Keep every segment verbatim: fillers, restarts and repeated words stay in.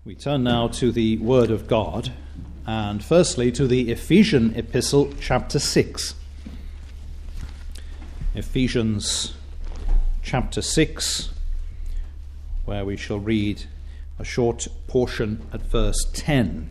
We turn now to the Word of God, and firstly to the Ephesian Epistle, chapter six. Ephesians chapter six, where we shall read a short portion at verse ten.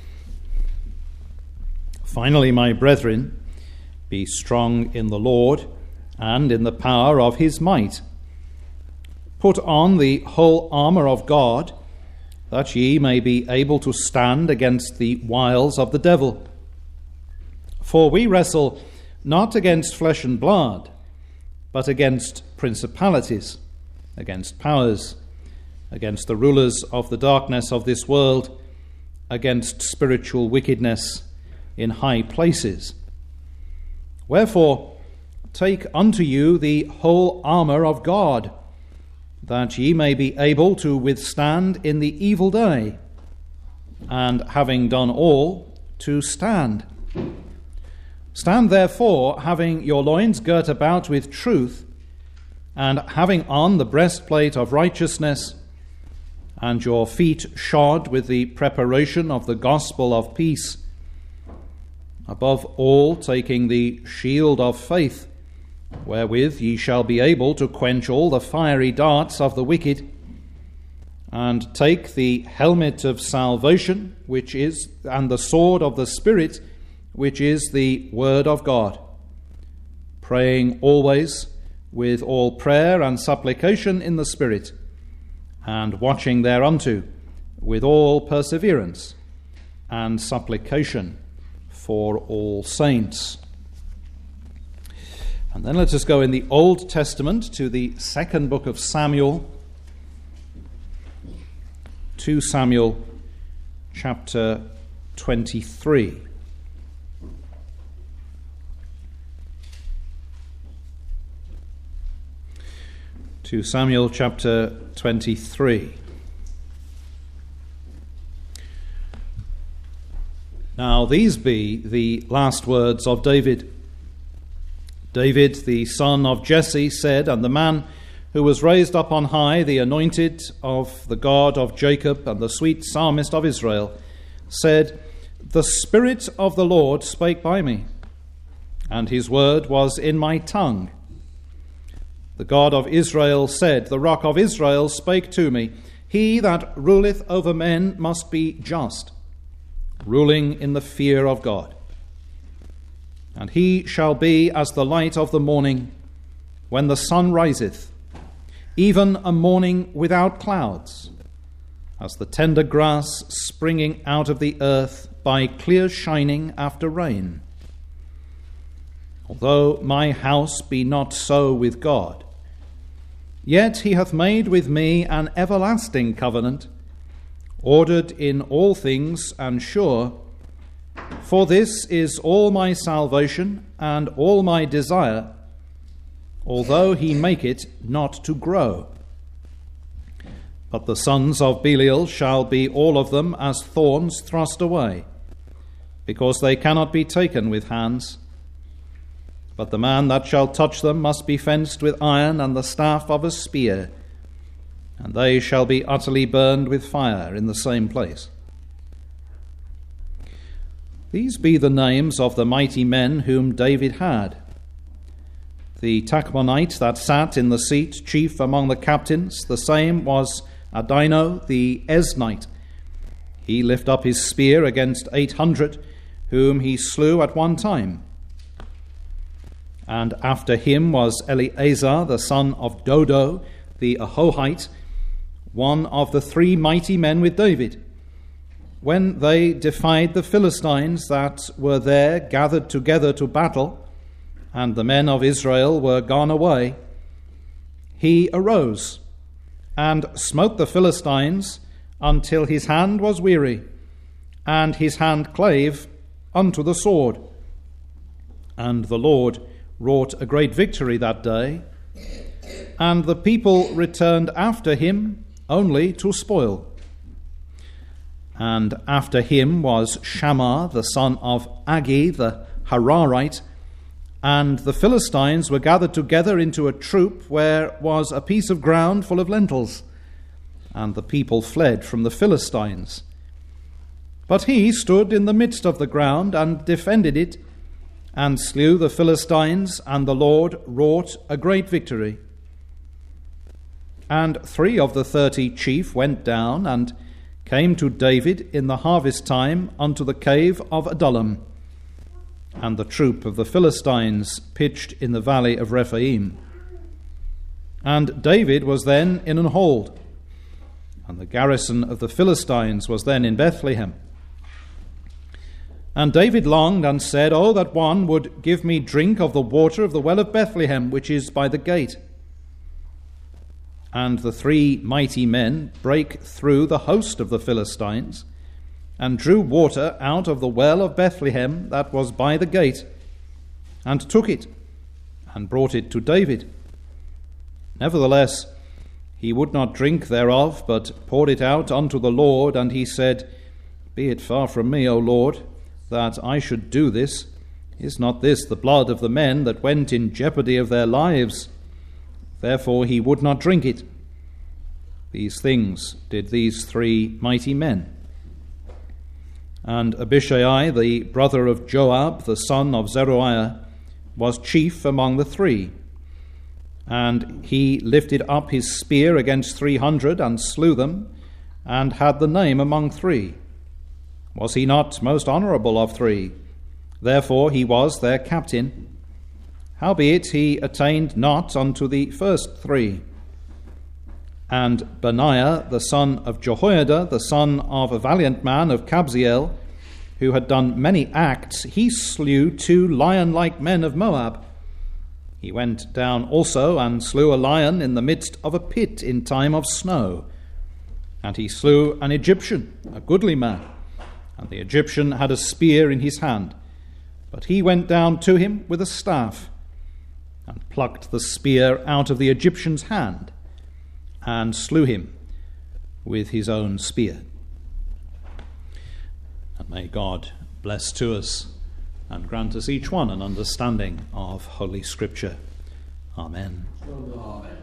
Finally, my brethren, be strong in the Lord and in the power of his might. Put on the whole armour of God, that ye may be able to stand against the wiles of the devil. For we wrestle not against flesh and blood, but against principalities, against powers, against the rulers of the darkness of this world, against spiritual wickedness in high places. Wherefore, take unto you the whole armour of God, that ye may be able to withstand in the evil day, and having done all, to stand. Stand therefore, having your loins girt about with truth, and having on the breastplate of righteousness, and your feet shod with the preparation of the gospel of peace. Above all, taking the shield of faith, wherewith ye shall be able to quench all the fiery darts of the wicked, and take the helmet of salvation, which is, and the sword of the Spirit, which is the word of God, praying always with all prayer and supplication in the Spirit, and watching thereunto with all perseverance and supplication for all saints. And then let us go in the Old Testament to the second book of Samuel, Second Samuel chapter twenty-three. Second Samuel chapter twenty-three. Now these be the last words of David. David, the son of Jesse, said, and the man who was raised up on high, the anointed of the God of Jacob and the sweet psalmist of Israel, said, the Spirit of the Lord spake by me, and his word was in my tongue. The God of Israel said, the Rock of Israel spake to me, he that ruleth over men must be just, ruling in the fear of God. And he shall be as the light of the morning, when the sun riseth, even a morning without clouds, as the tender grass springing out of the earth by clear shining after rain. Although my house be not so with God, yet he hath made with me an everlasting covenant, ordered in all things and sure. For this is all my salvation and all my desire, although he make it not to grow. But the sons of Belial shall be all of them as thorns thrust away, because they cannot be taken with hands. But the man that shall touch them must be fenced with iron and the staff of a spear, and they shall be utterly burned with fire in the same place. These be the names of the mighty men whom David had. The Tachmonite that sat in the seat, chief among the captains, the same was Adino the Eznite. He lift up his spear against eight hundred, whom he slew at one time. And after him was Eleazar the son of Dodo the Ahohite, one of the three mighty men with David, when they defied the Philistines that were there gathered together to battle, and the men of Israel were gone away. He arose and smote the Philistines until his hand was weary, and his hand clave unto the sword. And the Lord wrought a great victory that day, and the people returned after him only to spoil. And after him was Shammah the son of Agi the Hararite, and the Philistines were gathered together into a troop where was a piece of ground full of lentils. and the people fled from the Philistines. But he stood in the midst of the ground and defended it, and slew the Philistines, and the Lord wrought a great victory. And three of the thirty chief went down, and came to David in the harvest time unto the cave of Adullam. And the troop of the Philistines pitched in the valley of Rephaim. And David was then in an hold, and the garrison of the Philistines was then in Bethlehem. And David longed and said, Oh, that one would give me drink of the water of the well of Bethlehem, which is by the gate. And the three mighty men brake through the host of the Philistines, and drew water out of the well of Bethlehem that was by the gate, and took it, and brought it to David. Nevertheless, he would not drink thereof, but poured it out unto the Lord, and he said, Be it far from me, O Lord, that I should do this. Is not this the blood of the men that went in jeopardy of their lives? Therefore he would not drink it. These things did these three mighty men. And Abishai, the brother of Joab, the son of Zeruiah, was chief among the three. And he lifted up his spear against three hundred, and slew them, and had the name among three. Was he not most honourable of three? Therefore he was their captain. Howbeit he attained not unto the first three. And Benaiah, the son of Jehoiada, the son of a valiant man of Kabzeel, who had done many acts, he slew two lion-like men of Moab. He went down also and slew a lion in the midst of a pit in time of snow. And he slew an Egyptian, a goodly man, and the Egyptian had a spear in his hand. But he went down to him with a staff, and plucked the spear out of the Egyptian's hand, and slew him with his own spear. And may God bless to us and grant us each one an understanding of Holy Scripture. Amen. Amen.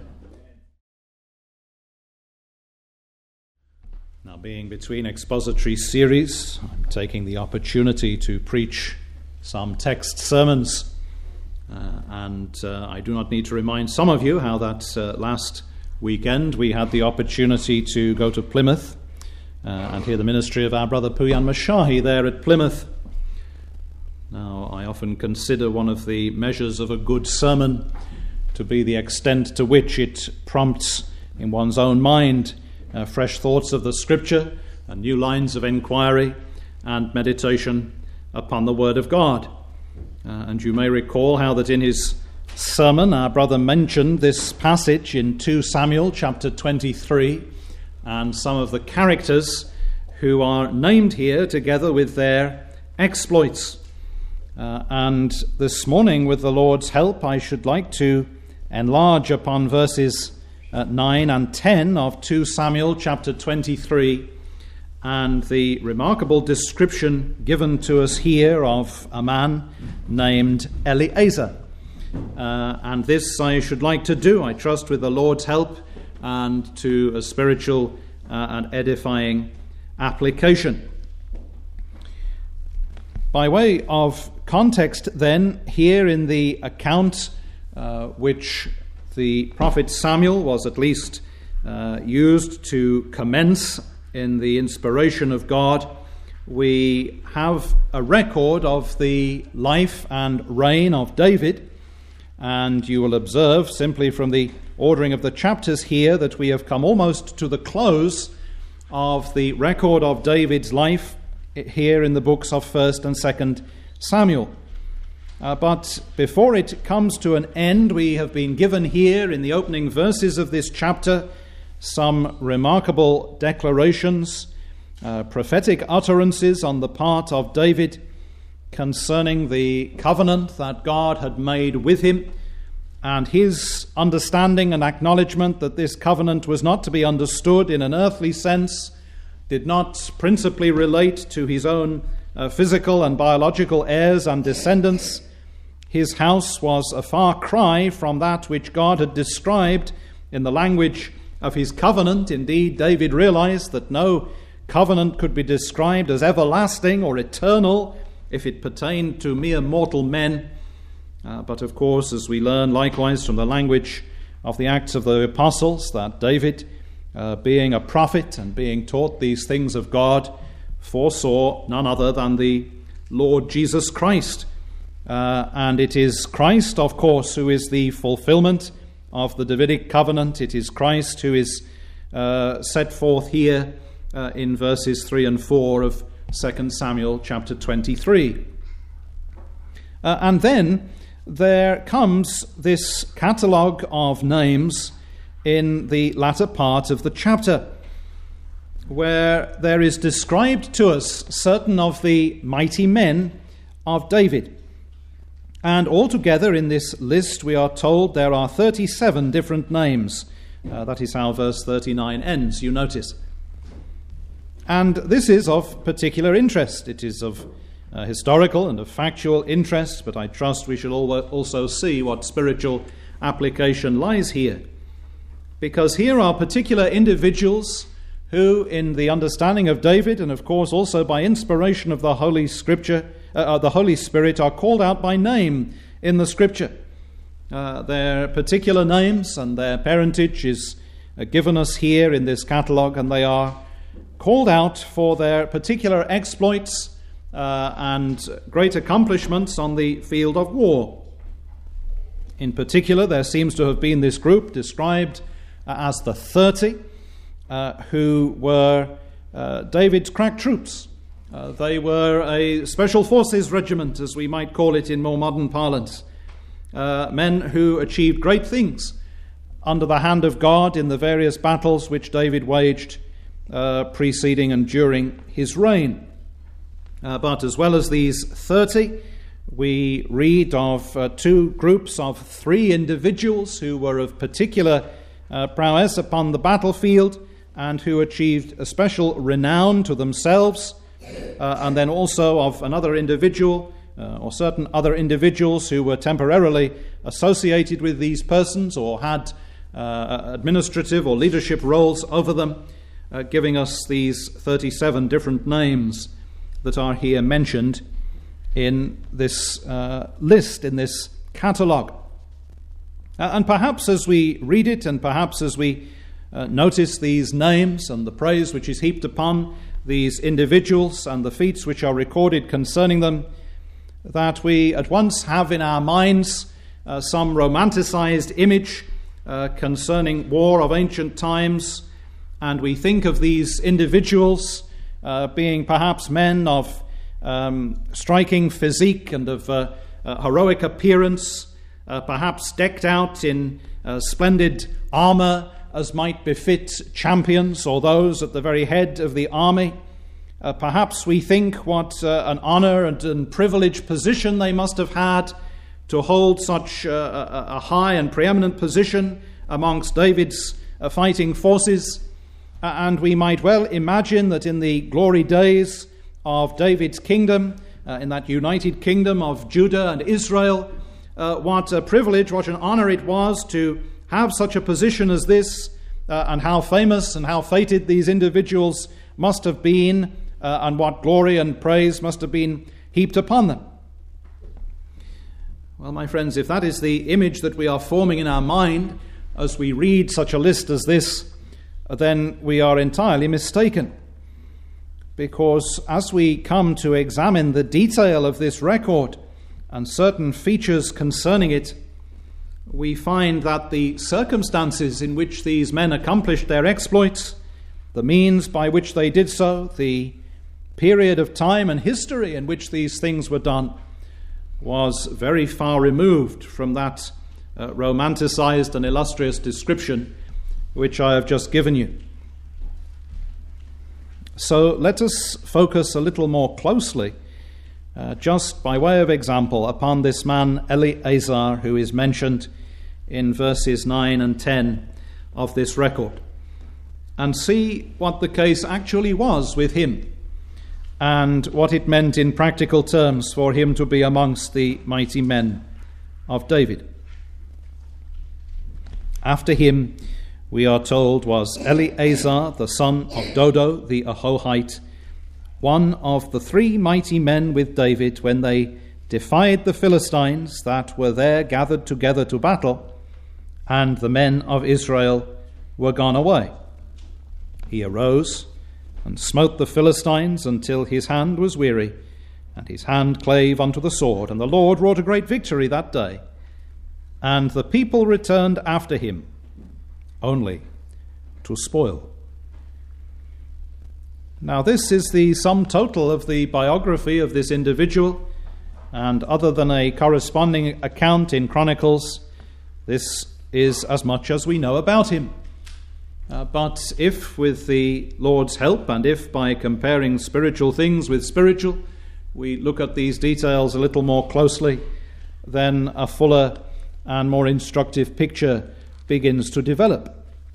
Now, being between expository series, I'm taking the opportunity to preach some text sermons. Uh, and uh, I do not need to remind some of you how that uh, last weekend we had the opportunity to go to Plymouth uh, and hear the ministry of our brother Puyan Mashahi there at Plymouth. Now, I often consider one of the measures of a good sermon to be the extent to which it prompts in one's own mind uh, fresh thoughts of the Scripture and new lines of inquiry and meditation upon the Word of God. Uh, and you may recall how that in his sermon our brother mentioned this passage in Second Samuel chapter twenty-three and some of the characters who are named here together with their exploits. Uh, and this morning, with the Lord's help, I should like to enlarge upon verses uh, nine and ten of Second Samuel chapter twenty-three and the remarkable description given to us here of a man named Eliezer. Uh, and this I should like to do, I trust, with the Lord's help and to a spiritual uh, and edifying application. By way of context, then, here in the account uh, which the prophet Samuel was at least uh, used to commence in the inspiration of God, we have a record of the life and reign of David. And you will observe simply from the ordering of the chapters here that we have come almost to the close of the record of David's life here in the books of First and Second Samuel. Uh, but before it comes to an end, we have been given here in the opening verses of this chapter some remarkable declarations, uh, prophetic utterances on the part of David concerning the covenant that God had made with him, and his understanding and acknowledgement that this covenant was not to be understood in an earthly sense, did not principally relate to his own uh, physical and biological heirs and descendants. His house was a far cry from that which God had described in the language of his covenant. Indeed, David realized that no covenant could be described as everlasting or eternal if it pertained to mere mortal men. Uh, but of course, as we learn likewise from the language of the Acts of the Apostles, that David, uh, being a prophet and being taught these things of God, foresaw none other than the Lord Jesus Christ. Uh, and it is Christ, of course, who is the fulfillment of the Davidic covenant. It is Christ who is uh, set forth here uh, in verses three and four of Second Samuel chapter twenty-three. Uh, and then there comes this catalogue of names in the latter part of the chapter, where there is described to us certain of the mighty men of David. And altogether in this list we are told there are thirty-seven different names. Uh, that is how verse thirty-nine ends, you notice. And this is of particular interest. It is of uh, historical and of factual interest, but I trust we shall also see what spiritual application lies here. Because here are particular individuals who, in the understanding of David, and of course also by inspiration of the Holy Scripture, uh, the Holy Spirit, are called out by name in the Scripture. Uh, their particular names and their parentage is uh, given us here in this catalogue, and they are called out for their particular exploits uh, and great accomplishments on the field of war. In particular, there seems to have been this group described uh, as the thirty, Uh, who were uh, David's crack troops. Uh, they were a special forces regiment, as we might call it in more modern parlance. Uh, men who achieved great things under the hand of God in the various battles which David waged uh, preceding and during his reign. Uh, but as well as these thirty, we read of uh, two groups of three individuals who were of particular uh, prowess upon the battlefield, and who achieved a special renown to themselves, uh, and then also of another individual, uh, or certain other individuals who were temporarily associated with these persons or had uh, administrative or leadership roles over them, uh, giving us these thirty-seven different names that are here mentioned in this uh, list, in this catalogue. Uh, and perhaps as we read it, and perhaps as we Uh, notice these names and the praise which is heaped upon these individuals and the feats which are recorded concerning them, that we at once have in our minds uh, some romanticized image uh, concerning war of ancient times, and we think of these individuals uh, being perhaps men of um, striking physique and of uh, uh, heroic appearance, uh, perhaps decked out in uh, splendid armor, as might befit champions or those at the very head of the army. Uh, perhaps we think what uh, an honor and, and privileged position they must have had to hold such uh, a, a high and preeminent position amongst David's uh, fighting forces. Uh, and we might well imagine that in the glory days of David's kingdom, uh, in that united kingdom of Judah and Israel, uh, what a privilege, what an honor it was to have such a position as this, uh, and how famous and how fated these individuals must have been, uh, and what glory and praise must have been heaped upon them. Well, my friends, if that is the image that we are forming in our mind as we read such a list as this, then we are entirely mistaken. Because as we come to examine the detail of this record and certain features concerning it, we find that the circumstances in which these men accomplished their exploits, the means by which they did so, the period of time and history in which these things were done, was very far removed from that uh, romanticized and illustrious description which I have just given you. So let us focus a little more closely, uh, just by way of example, upon this man Eleazar, who is mentioned in verses nine and ten of this record, and see what the case actually was with him, and what it meant in practical terms for him to be amongst the mighty men of David. After him we are told, was Eleazar, the son of Dodo, the Ahohite, one of the three mighty men with David when they defied the Philistines that were there gathered together to battle, and the men of Israel were gone away. He arose and smote the Philistines until his hand was weary, and his hand clave unto the sword. And the Lord wrought a great victory that day. And the people returned after him, only to spoil. Now this is the sum total of the biography of this individual, and other than a corresponding account in Chronicles, this is as much as we know about him. Uh, but if, with the Lord's help, and if by comparing spiritual things with spiritual, we look at these details a little more closely, then a fuller and more instructive picture begins to develop.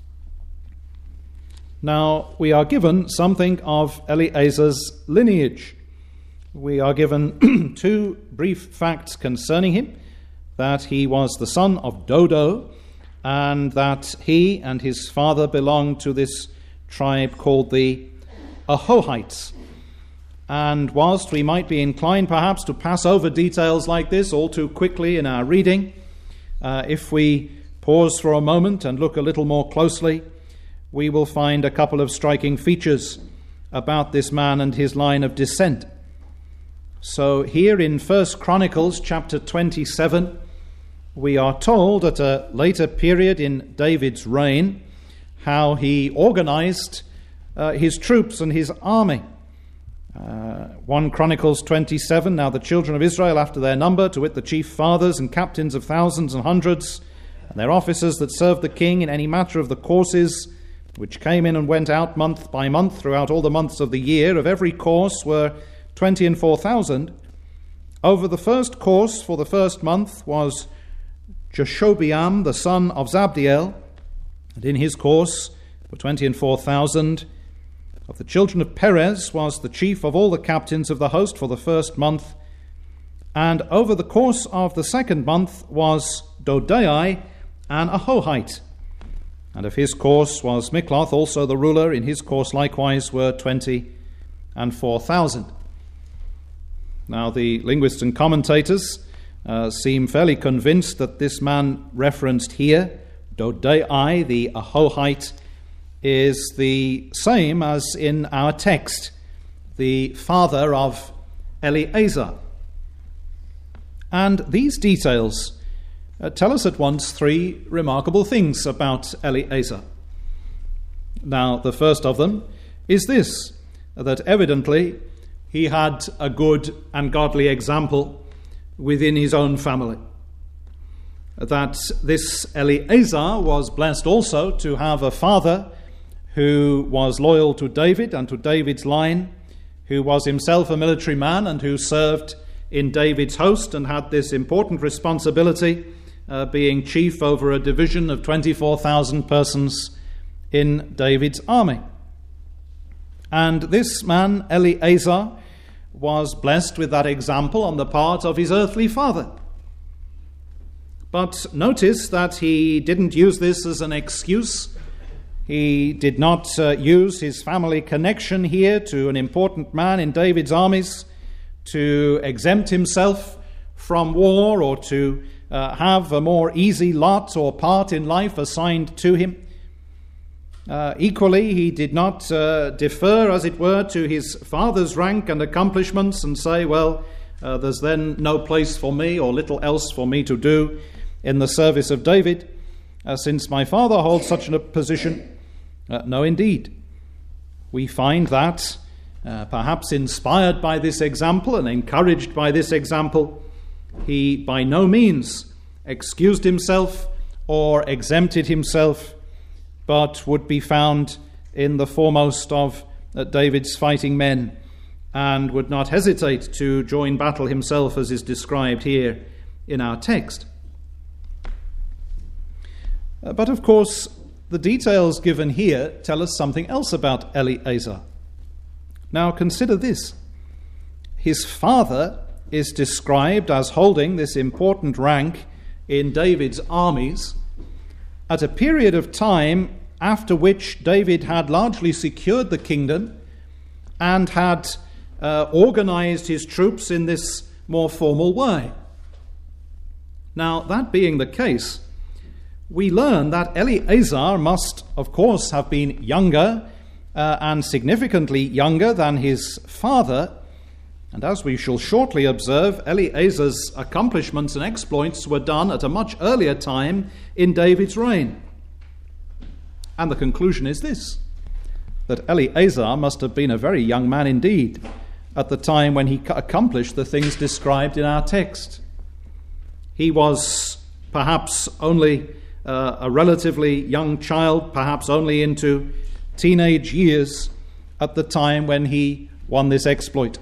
Now, we are given something of Eleazar's lineage. We are given two brief facts concerning him: that he was the son of Dodo, and that he and his father belonged to this tribe called the Ahohites. And whilst we might be inclined perhaps to pass over details like this all too quickly in our reading, uh, if we pause for a moment and look a little more closely, we will find a couple of striking features about this man and his line of descent. So here in First Chronicles chapter twenty-seven, we are told at a later period in David's reign how he organized uh, his troops and his army. Uh, First Chronicles twenty-seven, now the children of Israel after their number, to wit the chief fathers and captains of thousands and hundreds, and their officers that served the king in any matter of the courses, which came in and went out month by month throughout all the months of the year, of every course were twenty and four thousand. Over the first course for the first month was Jeshobeam, the son of Zabdiel, and in his course were twenty and four thousand. Of the children of Perez was the chief of all the captains of the host for the first month. And over the course of the second month was Dodai, an Ahohite. And of his course was Mikloth, also the ruler. In his course likewise were twenty and four thousand. Now the linguists and commentators uh, seem fairly convinced that this man referenced here, Dodai, the Ahohite, is the same as in our text, the father of Eleazar. And these details uh, tell us at once three remarkable things about Eleazar. Now, the first of them is this, that evidently he had a good and godly example within his own family. That this Eleazar was blessed also to have a father who was loyal to David and to David's line, who was himself a military man and who served in David's host and had this important responsibility, uh, being chief over a division of twenty-four thousand persons in David's army. And this man, Eleazar, was blessed with that example on the part of his earthly father. But notice that he didn't use this as an excuse. He did not uh, use his family connection here to an important man in David's armies to exempt himself from war or to uh, have a more easy lot or part in life assigned to him. Uh, equally, he did not uh, defer, as it were, to his father's rank and accomplishments and say, well, uh, there's then no place for me or little else for me to do in the service of David, uh, since my father holds such a position. Uh, no, indeed. We find that, uh, perhaps inspired by this example and encouraged by this example, he by no means excused himself or exempted himself, but would be found in the foremost of uh, David's fighting men and would not hesitate to join battle himself, as is described here in our text. Uh, but of course, the details given here tell us something else about Eleazar. Now consider this. His father is described as holding this important rank in David's armies at a period of time after which David had largely secured the kingdom and had uh, organized his troops in this more formal way. Now, that being the case, we learn that Eleazar must, of course, have been younger uh, and significantly younger than his father. And as we shall shortly observe, Eleazar's accomplishments and exploits were done at a much earlier time in David's reign. And the conclusion is this, that Eleazar must have been a very young man indeed at the time when he accomplished the things described in our text. He was perhaps only uh, a relatively young child, perhaps only into teenage years at the time when he won this exploit.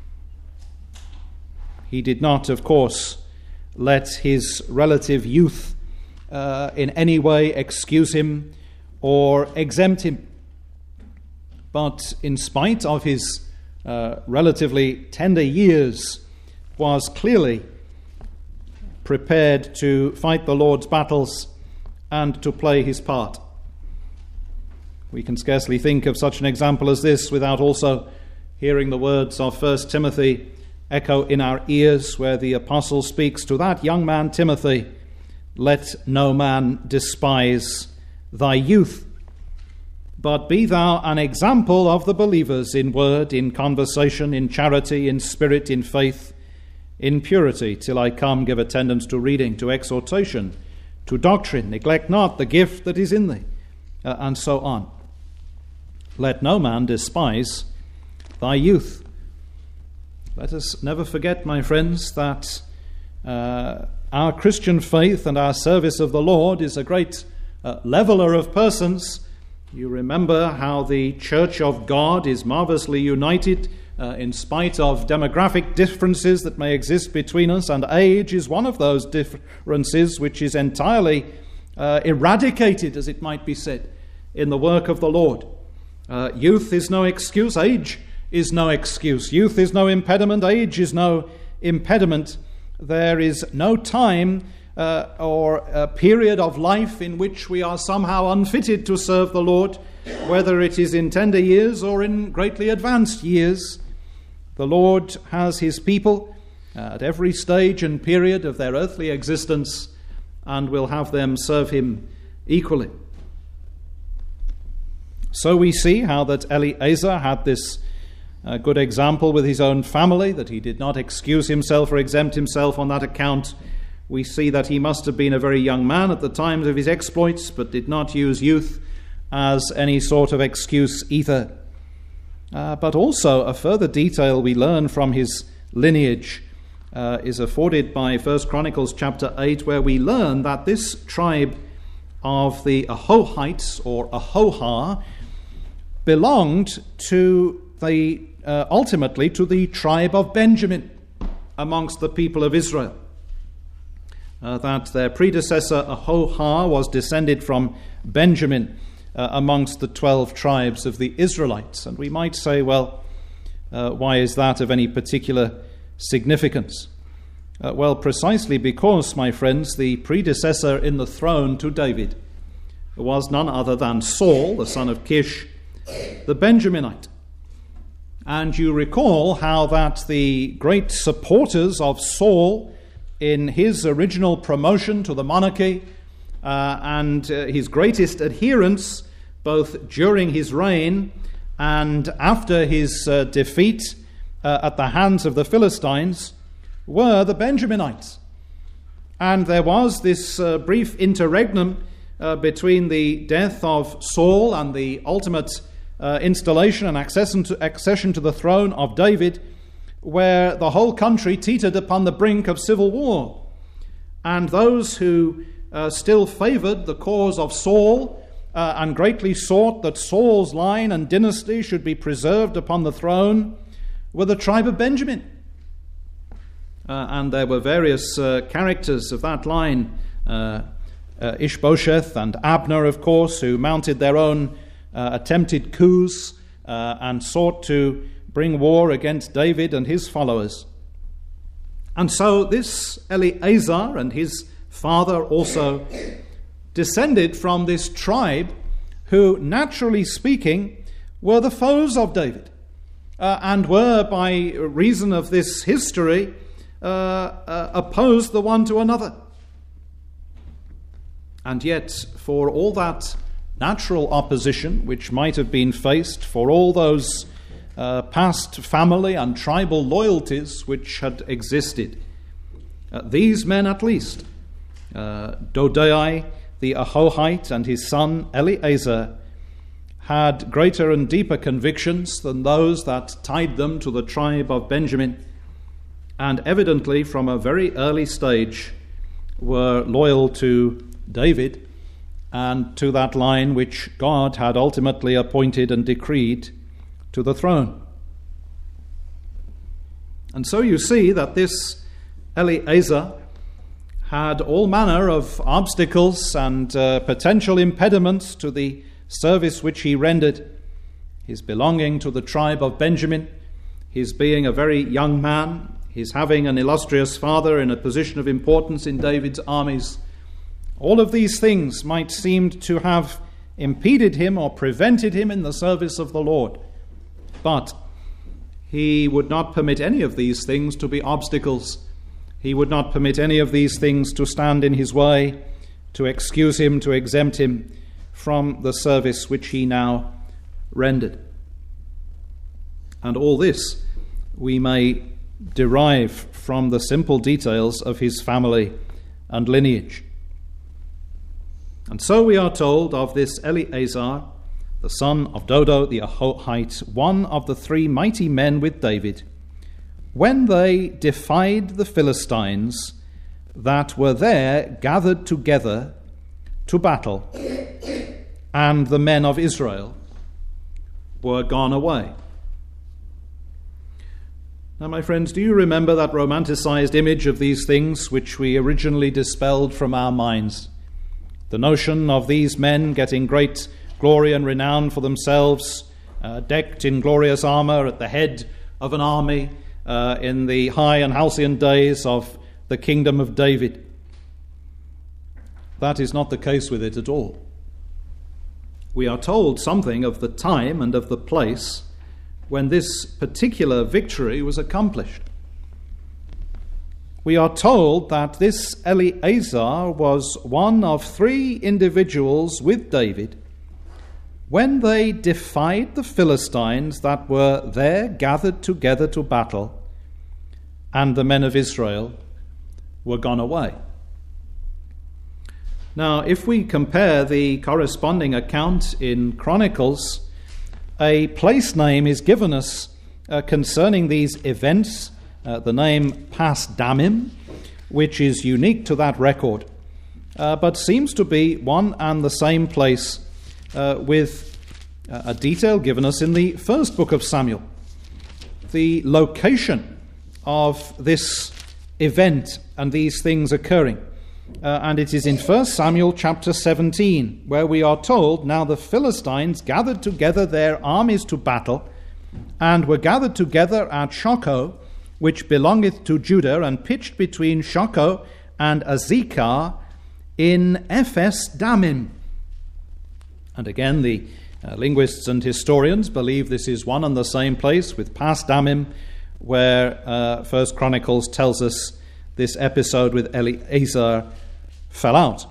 He did not, of course, let his relative youth uh, in any way excuse him or exempt him. But in spite of his uh, relatively tender years, was clearly prepared to fight the Lord's battles and to play his part. We can scarcely think of such an example as this without also hearing the words of First Timothy echo in our ears, where the apostle speaks to that young man Timothy, "Let no man despise thy youth, but be thou an example of the believers in word, in conversation, in charity, in spirit, in faith, in purity, till I come. Give attendance to reading, to exhortation, to doctrine. Neglect not the gift that is in thee," uh, and so on. Let no man despise thy youth. Let us never forget, my friends, that uh, our Christian faith and our service of the Lord is a great uh, leveler of persons. You remember how the Church of God is marvelously united uh, in spite of demographic differences that may exist between us, and age is one of those differences which is entirely uh, eradicated, as it might be said, in the work of the Lord. Uh, youth is no excuse, age is no excuse. Youth is no impediment, age is no impediment. There is no time uh, or a period of life in which we are somehow unfitted to serve the Lord, whether it is in tender years or in greatly advanced years. The Lord has his people uh, at every stage and period of their earthly existence, and will have them serve him equally. So we see how that Eleazar had this A good example with his own family, that he did not excuse himself or exempt himself on that account. We see that he must have been a very young man at the time of his exploits, but did not use youth as any sort of excuse either. Uh, but also a further detail we learn from his lineage uh, is afforded by First Chronicles chapter eight, where we learn that this tribe of the Ahohites, or Ahoha, belonged to the Uh, ultimately to the tribe of Benjamin amongst the people of Israel. Uh, that their predecessor Ahoha was descended from Benjamin uh, amongst the twelve tribes of the Israelites. And we might say, well, uh, why is that of any particular significance? Uh, well, precisely because, my friends, the predecessor in the throne to David was none other than Saul, the son of Kish, the Benjaminite. And you recall how that the great supporters of Saul in his original promotion to the monarchy uh, and uh, his greatest adherents, both during his reign and after his uh, defeat uh, at the hands of the Philistines, were the Benjaminites. And there was this uh, brief interregnum uh, between the death of Saul and the ultimate Uh, installation and accession to, accession to the throne of David, where the whole country teetered upon the brink of civil war. And those who uh, still favored the cause of Saul uh, and greatly sought that Saul's line and dynasty should be preserved upon the throne were the tribe of Benjamin. Uh, and there were various uh, characters of that line, uh, uh, Ishbosheth and Abner, of course, who mounted their own Uh, attempted coups uh, and sought to bring war against David and his followers. And so this Eleazar and his father also descended from this tribe who, naturally speaking, were the foes of David, uh, and were, by reason of this history, uh, uh, opposed the one to another. And yet, for all that natural opposition which might have been faced, for all those uh, past family and tribal loyalties which had existed, uh, these men at least, uh, Dodai the Ahohite and his son Eleazar, had greater and deeper convictions than those that tied them to the tribe of Benjamin, and evidently from a very early stage were loyal to David and to that line which God had ultimately appointed and decreed to the throne. And so you see that this Eleazar had all manner of obstacles and uh, potential impediments to the service which he rendered, his belonging to the tribe of Benjamin, his being a very young man, his having an illustrious father in a position of importance in David's armies. All of these things might seem to have impeded him or prevented him in the service of the Lord. But he would not permit any of these things to be obstacles. He would not permit any of these things to stand in his way, to excuse him, to exempt him from the service which he now rendered. And all this we may derive from the simple details of his family and lineage. And so we are told of this Eleazar, the son of Dodo the Ahohite, one of the three mighty men with David, when they defied the Philistines that were there gathered together to battle, and the men of Israel were gone away. Now, my friends, do you remember that romanticized image of these things which we originally dispelled from our minds? The notion of these men getting great glory and renown for themselves, uh, decked in glorious armor at the head of an army uh, in the high and halcyon days of the kingdom of David. That is not the case with it at all. We are told something of the time and of the place when this particular victory was accomplished. We are told that this Eleazar was one of three individuals with David when they defied the Philistines that were there gathered together to battle, and the men of Israel were gone away. Now, if we compare the corresponding account in Chronicles, a place name is given us uh, concerning these events, uh, the name Pas Damim, which is unique to that record, uh, but seems to be one and the same place uh, with uh, a detail given us in the first book of Samuel. The location of this event and these things occurring. Uh, and it is in First Samuel chapter seventeen, where we are told, "Now the Philistines gathered together their armies to battle, and were gathered together at Shochoh, which belongeth to Judah, and pitched between Shochoh and Azekah in Ephes Damim." And again, the uh, linguists and historians believe this is one and the same place with Pas Damim, where uh, First Chronicles tells us this episode with Eleazar fell out.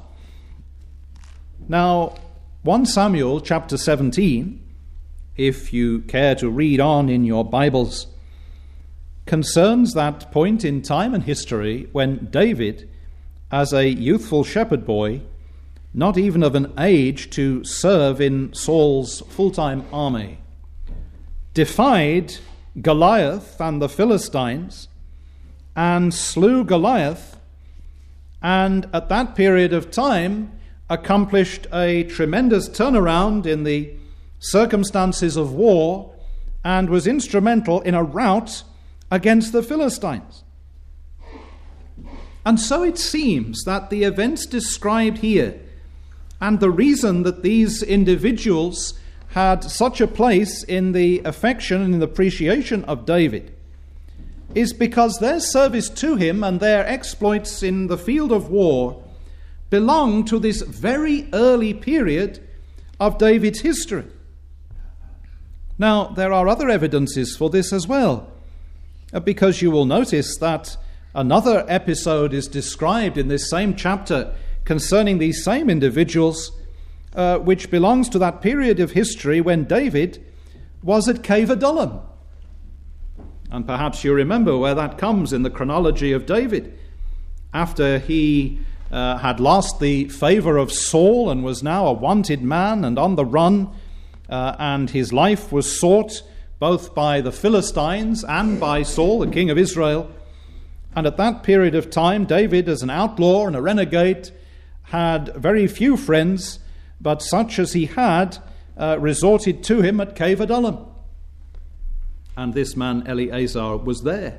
Now, First Samuel chapter seventeen, if you care to read on in your Bibles, concerns that point in time and history when David, as a youthful shepherd boy, not even of an age to serve in Saul's full-time army, defied Goliath and the Philistines and slew Goliath, and at that period of time accomplished a tremendous turnaround in the circumstances of war and was instrumental in a rout against the Philistines. And so it seems that the events described here, and the reason that these individuals had such a place in the affection and in the appreciation of David, is because their service to him and their exploits in the field of war belong to this very early period of David's history. Now, there are other evidences for this as well, because you will notice that another episode is described in this same chapter concerning these same individuals, uh, which belongs to that period of history when David was at Cave Adullam. And perhaps you remember where that comes in the chronology of David. After he uh, had lost the favor of Saul and was now a wanted man and on the run, uh, and his life was sought both by the Philistines and by Saul, the king of Israel. And at that period of time, David, as an outlaw and a renegade, had very few friends, but such as he had uh, resorted to him at Cave Adullam. And this man Eleazar was there.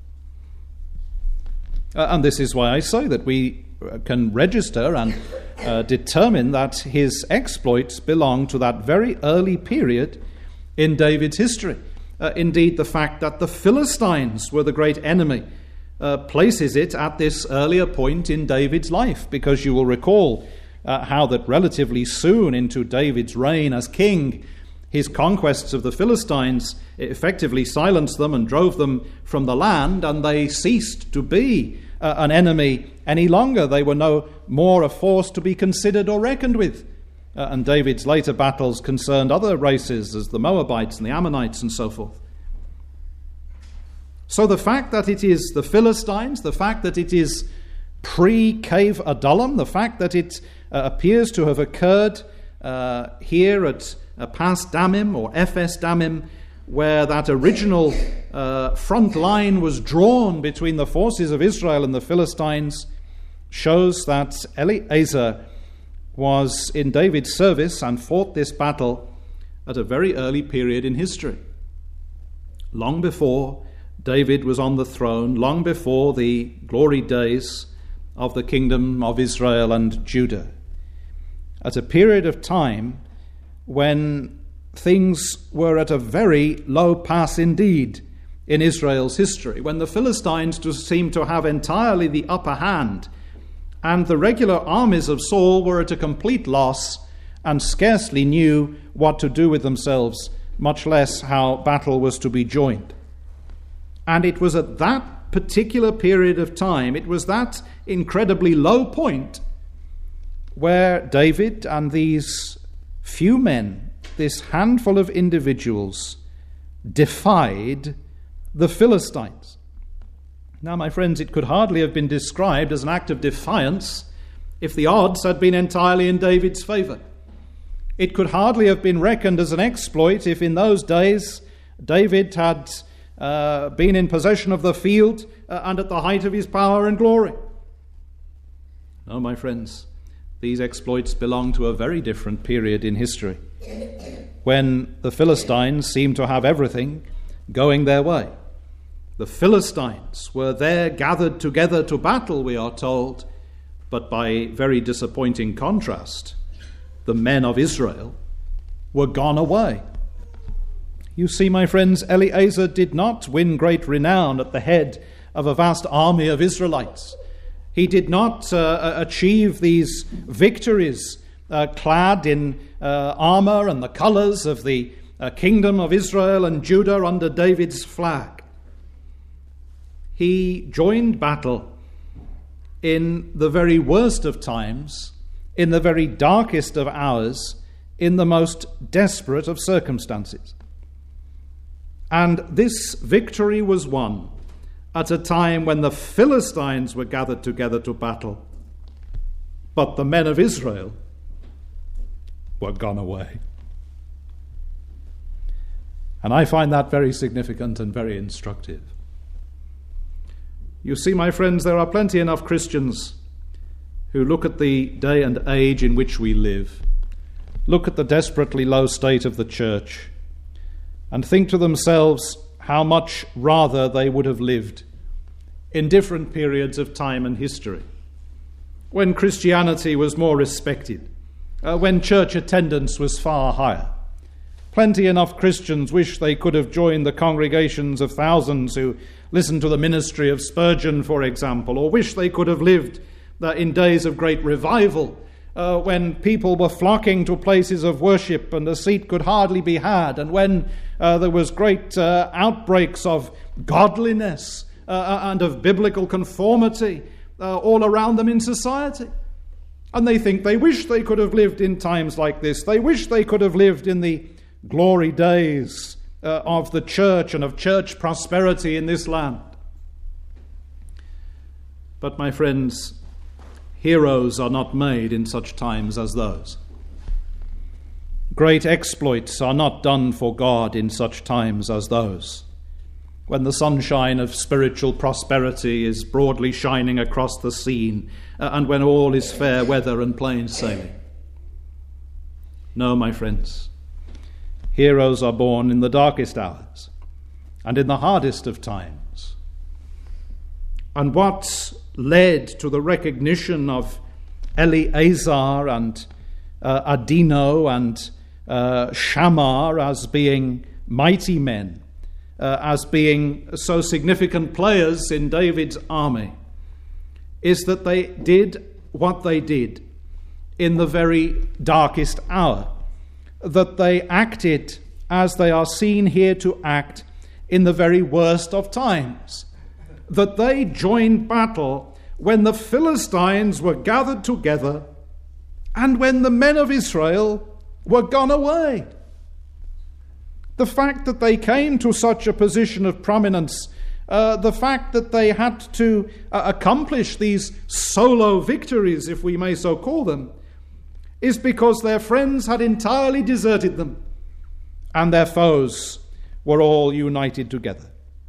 Uh, and this is why I say that we can register and uh, determine that his exploits belong to that very early period in David's history. Uh, indeed, the fact that the Philistines were the great enemy uh, places it at this earlier point in David's life, because you will recall uh, how that relatively soon into David's reign as king, his conquests of the Philistines effectively silenced them and drove them from the land, and they ceased to be uh, an enemy any longer. They were no more a force to be considered or reckoned with. Uh, and David's later battles concerned other races, as the Moabites and the Ammonites and so forth. So the fact that it is the Philistines, the fact that it is pre-Cave Adullam, the fact that it uh, appears to have occurred uh, here at uh, Pas Dammim or Ephes Dammim, where that original uh, front line was drawn between the forces of Israel and the Philistines, shows that Eleazar was in David's service and fought this battle at a very early period in history. Long before David was on the throne, long before the glory days of the kingdom of Israel and Judah. At a period of time when things were at a very low pass indeed in Israel's history, when the Philistines seemed to have entirely the upper hand, and the regular armies of Saul were at a complete loss and scarcely knew what to do with themselves, much less how battle was to be joined. And it was at that particular period of time, it was that incredibly low point, where David and these few men, this handful of individuals, defied the Philistines. Now, my friends, it could hardly have been described as an act of defiance if the odds had been entirely in David's favor. It could hardly have been reckoned as an exploit if in those days David had uh, been in possession of the field uh, and at the height of his power and glory. No, my friends, these exploits belong to a very different period in history, when the Philistines seemed to have everything going their way. The Philistines were there gathered together to battle, we are told, but by very disappointing contrast, the men of Israel were gone away. You see, my friends, Eleazar did not win great renown at the head of a vast army of Israelites. He did not uh, achieve these victories uh, clad in uh, armor and the colors of the uh, kingdom of Israel and Judah under David's flag. He joined battle in the very worst of times, in the very darkest of hours, in the most desperate of circumstances. And this victory was won at a time when the Philistines were gathered together to battle, but the men of Israel were gone away. And I find that very significant and very instructive. You see, my friends, there are plenty enough Christians who look at the day and age in which we live, look at the desperately low state of the church, and think to themselves how much rather they would have lived in different periods of time and history, when Christianity was more respected, uh, when church attendance was far higher. Plenty enough Christians wish they could have joined the congregations of thousands who listened to the ministry of Spurgeon, for example, or wish they could have lived uh, in days of great revival uh, when people were flocking to places of worship and a seat could hardly be had, and when uh, there was great uh, outbreaks of godliness uh, and of biblical conformity uh, all around them in society. And they think they wish they could have lived in times like this. They wish they could have lived in the glory days uh, of the church and of church prosperity in this land. But my friends, heroes are not made in such times as those. Great exploits are not done for God in such times as those, when the sunshine of spiritual prosperity is broadly shining across the scene, uh, and when all is fair weather and plain sailing. No, my friends, heroes are born in the darkest hours and in the hardest of times. And what led to the recognition of Eleazar and uh, Adino and uh, Shammah as being mighty men, uh, as being so significant players in David's army, is that they did what they did in the very darkest hour, that they acted as they are seen here to act in the very worst of times, that they joined battle when the Philistines were gathered together and when the men of Israel were gone away. The fact that they came to such a position of prominence, uh, the fact that they had to uh, accomplish these solo victories, if we may so call them, is because their friends had entirely deserted them and their foes were all united together.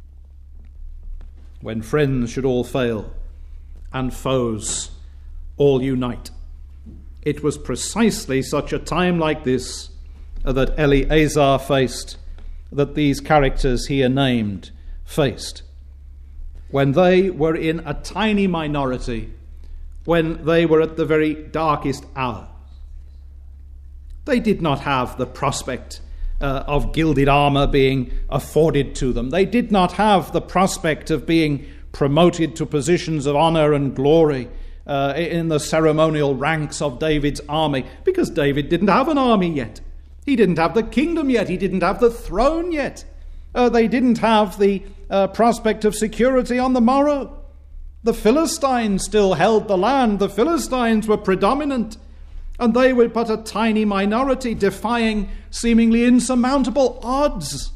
When friends should all fail and foes all unite, it was precisely such a time like this that Eleazar faced, that these characters here named faced. When they were in a tiny minority, when they were at the very darkest hour, they did not have the prospect uh, of gilded armor being afforded to them. They did not have the prospect of being promoted to positions of honor and glory uh, in the ceremonial ranks of David's army, because David didn't have an army yet. He didn't have the kingdom yet. He didn't have the throne yet. Uh, they didn't have the uh, prospect of security on the morrow. The Philistines still held the land. The Philistines were predominant, and they were but a tiny minority, defying seemingly insurmountable odds.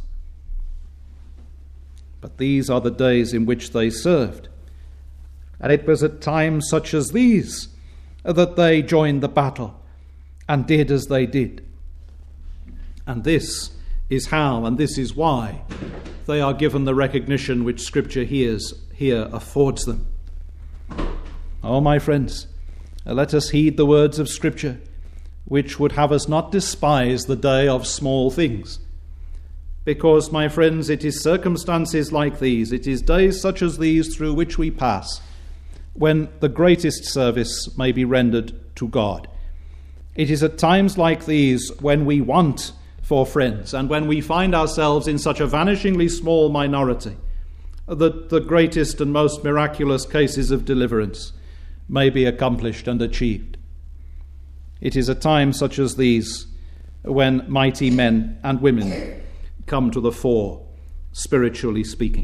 But these are the days in which they served. And it was at times such as these that they joined the battle and did as they did. And this is how, and this is why, they are given the recognition which Scripture hears, here affords them. Oh, my friends, let us heed the words of Scripture, which would have us not despise the day of small things. Because, my friends, it is circumstances like these, it is days such as these through which we pass, when the greatest service may be rendered to God. It is at times like these when we want for friends, and when we find ourselves in such a vanishingly small minority, that the greatest and most miraculous cases of deliverance may be accomplished and achieved. It is at times such as these when mighty men and women come to the fore, spiritually speaking.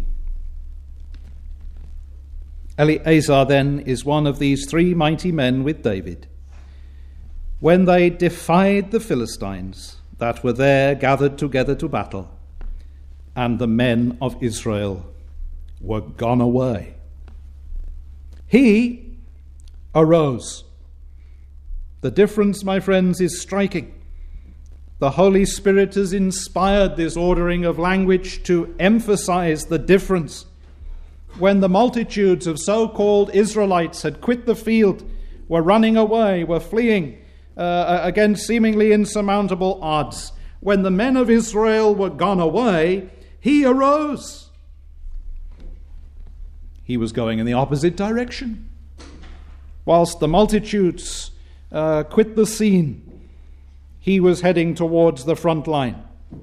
Eleazar, then, is one of these three mighty men with David. When they defied the Philistines that were there gathered together to battle, and the men of Israel were gone away, he arose. The difference, my friends, is striking. The Holy Spirit has inspired this ordering of language to emphasize the difference. When the multitudes of so-called Israelites had quit the field, were running away, were fleeing uh, against seemingly insurmountable odds, when the men of Israel were gone away, he arose. He was going in the opposite direction. Whilst the multitudes uh, quit the scene, he was heading towards the front line.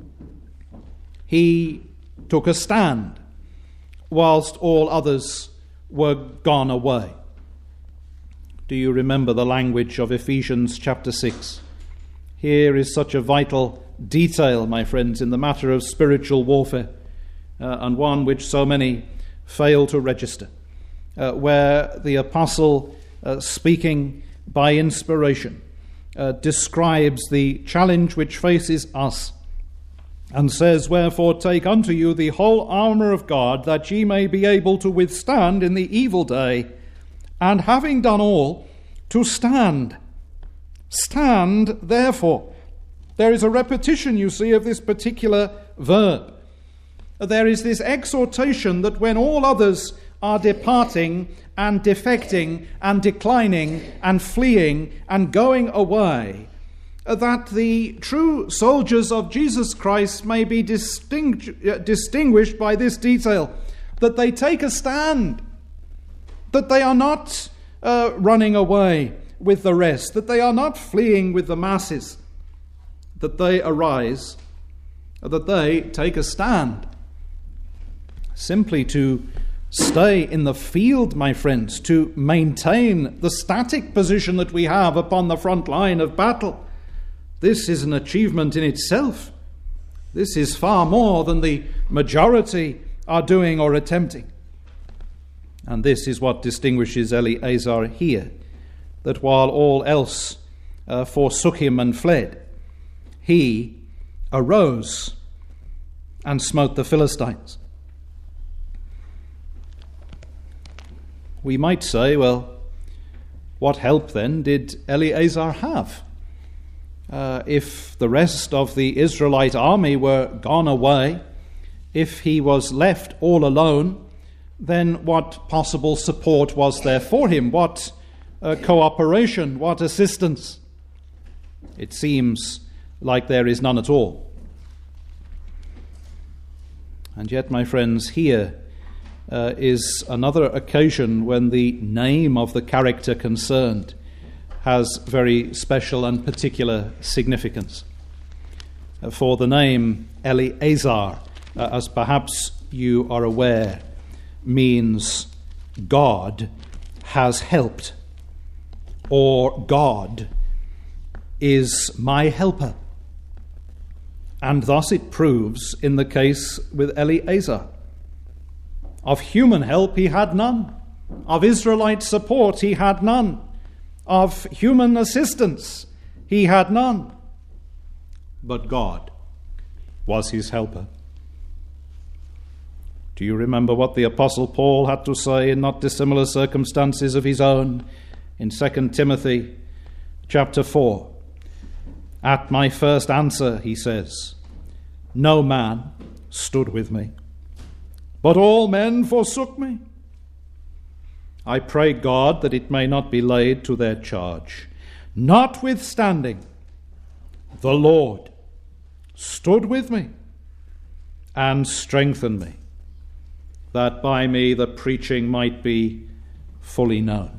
He took a stand whilst all others were gone away. Do you remember the language of Ephesians chapter six? Here is such a vital detail, my friends, in the matter of spiritual warfare, uh, and one which so many fail to register, uh, where the apostle, uh, speaking by inspiration, uh, describes the challenge which faces us, and says, "Wherefore take unto you the whole armour of God, that ye may be able to withstand in the evil day, and having done all, to stand. Stand, therefore." There is a repetition, you see, of this particular verb. There is this exhortation that when all others are departing and defecting and declining and fleeing and going away, that the true soldiers of Jesus Christ may be distingu- distinguished by this detail, that they take a stand, that they are not uh, running away with the rest, that they are not fleeing with the masses, that they arise, that they take a stand. Simply to stay in the field, my friends, to maintain the static position that we have upon the front line of battle, this is an achievement in itself. This is far more than the majority are doing or attempting. And this is what distinguishes Eleazar here, that while all else uh, forsook him and fled, he arose and smote the Philistines. We might say, well, what help then did Eleazar have? Uh, if the rest of the Israelite army were gone away, if he was left all alone, then what possible support was there for him? What uh, cooperation? What assistance? It seems like there is none at all. And yet, my friends, here uh, is another occasion when the name of the character concerned has very special and particular significance. Uh, for the name Eleazar, uh, as perhaps you are aware, means God has helped, or God is my helper. And thus it proves in the case with Eleazar. Of human help he had none. Of Israelite support he had none. Of human assistance he had none. But God was his helper. Do you remember what the Apostle Paul had to say in not dissimilar circumstances of his own in Second Timothy chapter four? At my first answer, he says, no man stood with me, but all men forsook me. I pray God that it may not be laid to their charge. Notwithstanding, the Lord stood with me and strengthened me, that by me the preaching might be fully known.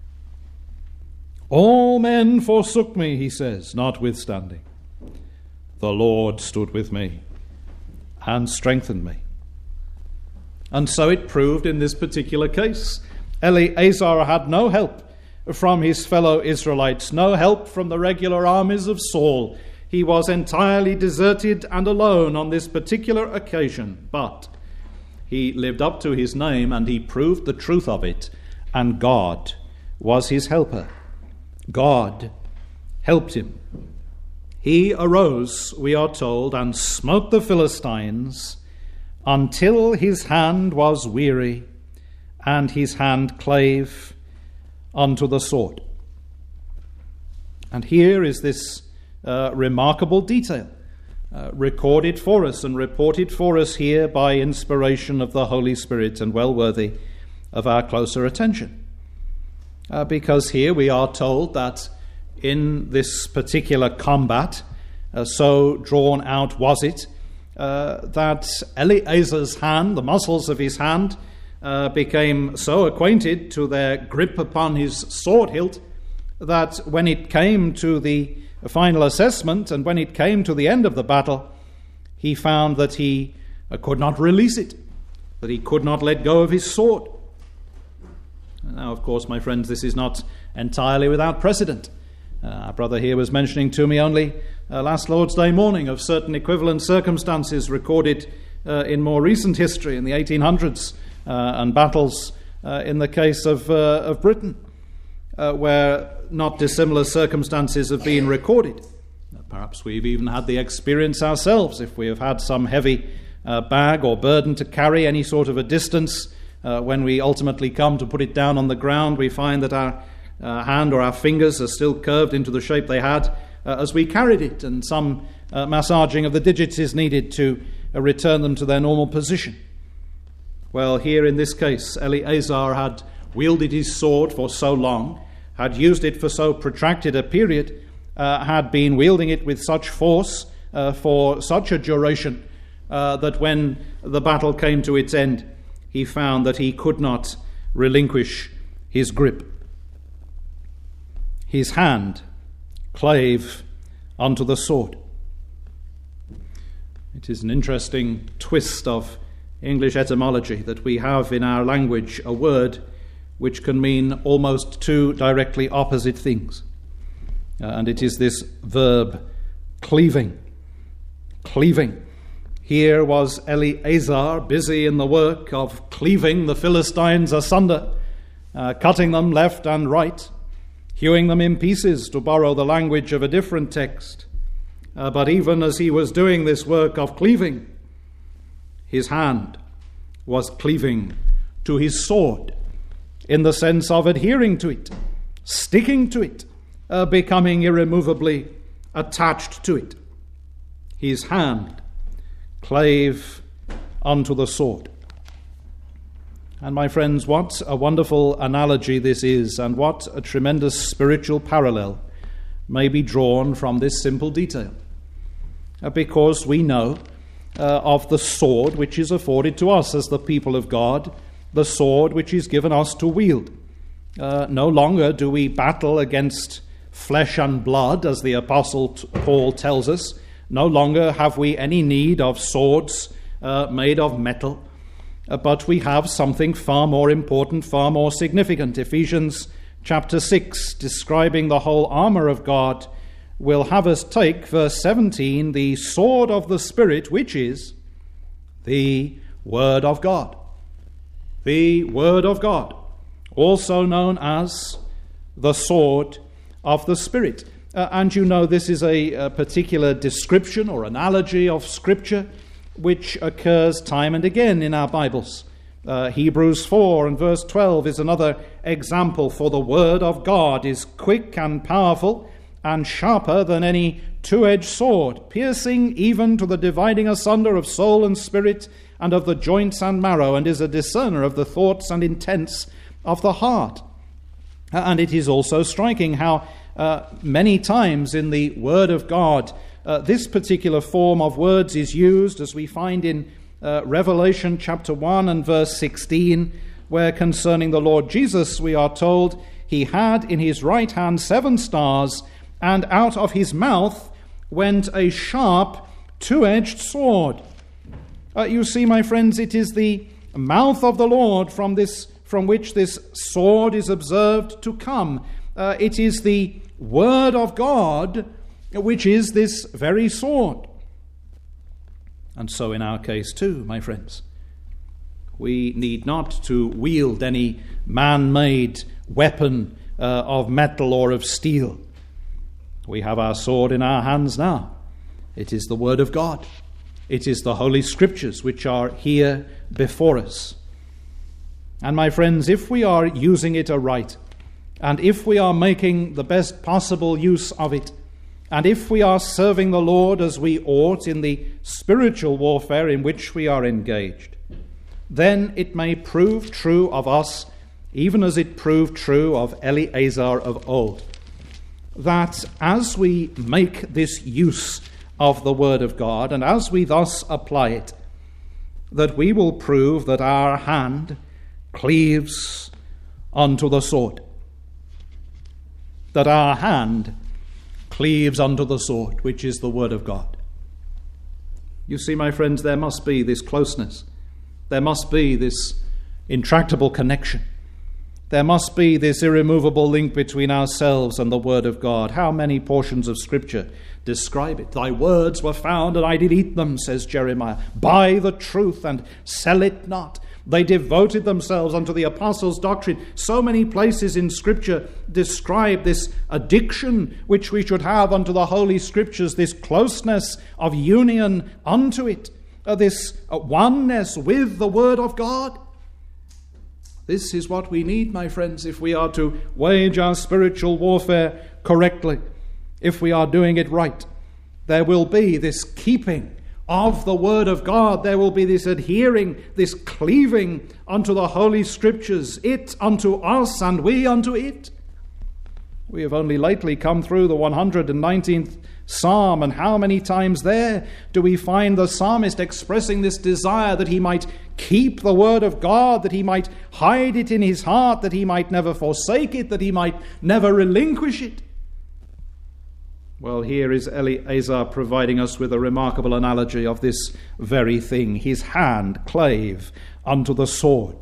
All men forsook me, he says, notwithstanding. The Lord stood with me and strengthened me. And so it proved in this particular case. Eleazar had no help from his fellow Israelites, no help from the regular armies of Saul. He was entirely deserted and alone on this particular occasion, but he lived up to his name and he proved the truth of it, and God was his helper. God helped him. He arose, we are told, and smote the Philistines until his hand was weary and his hand clave unto the sword. And here is this uh, remarkable detail uh, recorded for us and reported for us here by inspiration of the Holy Spirit, and well worthy of our closer attention. Uh, because here we are told that in this particular combat, uh, so drawn out was it, uh, that Eleazar's hand, the muscles of his hand, uh, became so acquainted to their grip upon his sword hilt that when it came to the final assessment and when it came to the end of the battle, he found that he uh, could not release it, that he could not let go of his sword. Now, of course, my friends, this is not entirely without precedent. Uh, our brother here was mentioning to me only uh, last Lord's Day morning of certain equivalent circumstances recorded uh, in more recent history in the eighteen hundreds uh, and battles uh, in the case of, uh, of Britain, uh, where not dissimilar circumstances have been recorded. Perhaps we've even had the experience ourselves, if we have had some heavy uh, bag or burden to carry any sort of a distance. Uh, when we ultimately come to put it down on the ground, we find that our uh, hand or our fingers are still curved into the shape they had uh, as we carried it, and some uh, massaging of the digits is needed to uh, return them to their normal position. Well, here in this case, Eleazar had wielded his sword for so long, had used it for so protracted a period, uh, had been wielding it with such force uh, for such a duration, uh, that when the battle came to its end, he found that he could not relinquish his grip. His hand clave unto the sword. It is an interesting twist of English etymology that we have in our language a word which can mean almost two directly opposite things. Uh, and it is this verb, cleaving. Cleaving. Here was Eleazar busy in the work of cleaving the Philistines asunder, uh, cutting them left and right, hewing them in pieces, to borrow the language of a different text. Uh, but even as he was doing this work of cleaving, his hand was cleaving to his sword, in the sense of adhering to it, sticking to it, uh, becoming irremovably attached to it. His hand clave unto the sword. And my friends, what a wonderful analogy this is, and what a tremendous spiritual parallel may be drawn from this simple detail. Uh, because we know uh, of the sword which is afforded to us as the people of God, the sword which is given us to wield. Uh, no longer do we battle against flesh and blood, as the Apostle Paul tells us. No longer have we any need of swords uh, made of metal, uh, but we have something far more important, far more significant. Ephesians chapter six, describing the whole armour of God, will have us take, verse seventeen, the sword of the Spirit, which is the Word of God. The Word of God, also known as the sword of the Spirit. Uh, and you know this is a, a particular description or analogy of Scripture which occurs time and again in our Bibles. Uh, Hebrews four and verse twelve is another example. For the word of God is quick and powerful and sharper than any two-edged sword, piercing even to the dividing asunder of soul and spirit and of the joints and marrow, and is a discerner of the thoughts and intents of the heart. Uh, and it is also striking how Uh, many times in the Word of God, uh, this particular form of words is used, as we find in uh, Revelation chapter one and verse sixteen, where concerning the Lord Jesus we are told, he had in his right hand seven stars, and out of his mouth went a sharp two-edged sword. Uh, you see, my friends, it is the mouth of the Lord from this, from which this sword is observed to come. Uh, it is the Word of God, which is this very sword. And so in our case too, my friends, we need not to wield any man-made weapon uh, of metal or of steel. We have our sword in our hands now. It is the Word of God. It is the Holy Scriptures which are here before us. And my friends, if we are using it aright, and if we are making the best possible use of it, and if we are serving the Lord as we ought in the spiritual warfare in which we are engaged, then it may prove true of us, even as it proved true of Eleazar of old, that as we make this use of the Word of God, and as we thus apply it, that we will prove that our hand cleaves unto the sword. That our hand cleaves unto the sword, which is the Word of God. You see, my friends, there must be this closeness. There must be this intractable connection. there must be this irremovable link between ourselves and the Word of God. How many portions of Scripture describe it? Thy words were found, and I did eat them, says Jeremiah. Buy the truth and sell it not. They devoted themselves unto the apostles' doctrine. So many places in Scripture describe this addiction which we should have unto the Holy Scriptures, this closeness of union unto it, uh, this uh, oneness with the Word of God. This is what we need, my friends, if we are to wage our spiritual warfare correctly, if we are doing it right. There will be this keeping of the Word of God. There will be this adhering, this cleaving unto the Holy Scriptures, it unto us and we unto it. We have only lately come through the one hundred nineteenth Psalm, and how many times there do we find the psalmist expressing this desire that he might keep the Word of God, that he might hide it in his heart, that he might never forsake it, that he might never relinquish it. Well, here is Eleazar providing us with a remarkable analogy of this very thing. His hand clave unto the sword.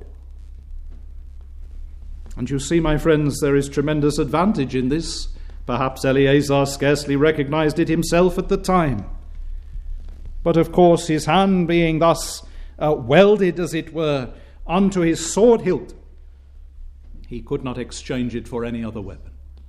And you see, my friends, there is tremendous advantage in this. Perhaps Eleazar scarcely recognized it himself at the time. But of course, his hand being thus uh, welded, as it were, unto his sword hilt, he could not exchange it for any other weapon.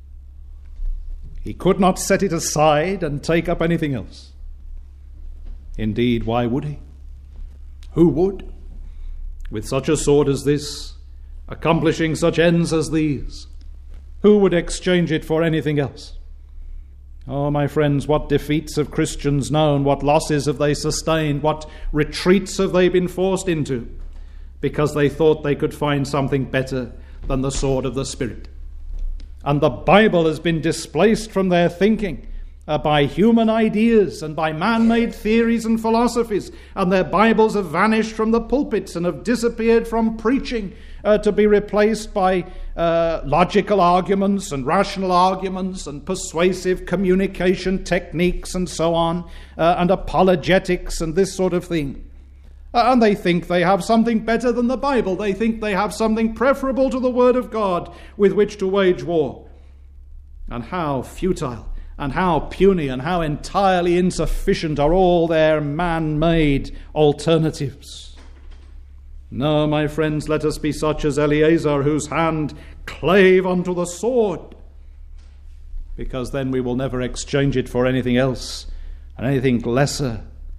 He could not set it aside and take up anything else. Indeed, why would he? Who would? With such a sword as this, accomplishing such ends as these, who would exchange it for anything else? Oh, my friends, what defeats have Christians known? What losses have they sustained? What retreats have they been forced into? Because they thought they could find something better than the sword of the Spirit. And the Bible has been displaced from their thinking uh, by human ideas and by man-made theories and philosophies. And their Bibles have vanished from the pulpits and have disappeared from preaching uh, to be replaced by uh, logical arguments and rational arguments and persuasive communication techniques and so on, uh, and apologetics and this sort of thing. Uh, and they think they have something better than the Bible. They think they have something preferable to the Word of God with which to wage war. And how futile and how puny and how entirely insufficient are all their man-made alternatives. No, my friends, let us be such as Eleazar, whose hand clave unto the sword, because then we will never exchange it for anything else and anything lesser.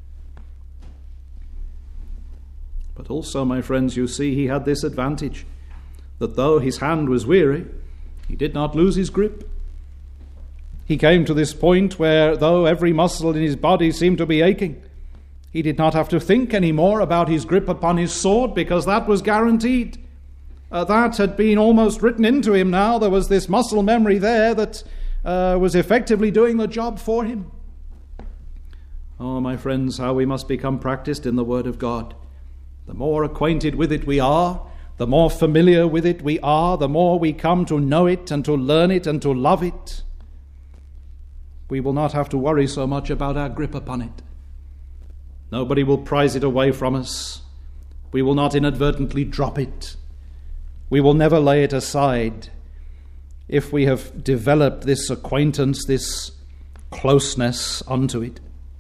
But also, my friends, you see, he had this advantage, that though his hand was weary, he did not lose his grip. He came to this point where, though every muscle in his body seemed to be aching, he did not have to think any more about his grip upon his sword, because that was guaranteed. Uh, that had been almost written into him now. There was this muscle memory there that uh, was effectively doing the job for him. Oh, my friends, how we must become practiced in the Word of God. The more acquainted with it we are, the more familiar with it we are, the more we come to know it and to learn it and to love it. We will not have to worry so much about our grip upon it. Nobody will prize it away from us. We will not inadvertently drop it. We will never lay it aside if we have developed this acquaintance, this closeness unto it.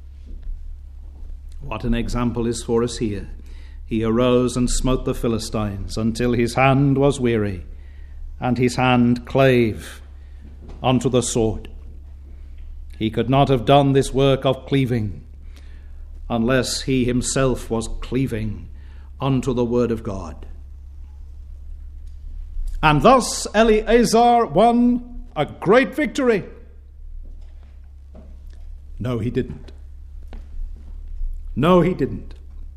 What an example is for us here. He arose and smote the Philistines until his hand was weary, and his hand clave unto the sword. He could not have done this work of cleaving unless he himself was cleaving unto the Word of God. And thus Eleazar won a great victory. No, he didn't. No, he didn't.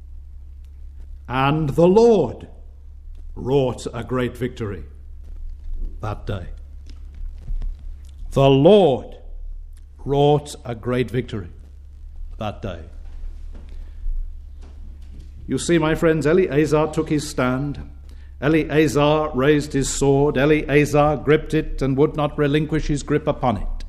And the Lord wrought a great victory that day. The Lord wrought a great victory that day. You see, my friends, Eleazar took his stand. Eleazar raised his sword. Eleazar gripped it and would not relinquish his grip upon it.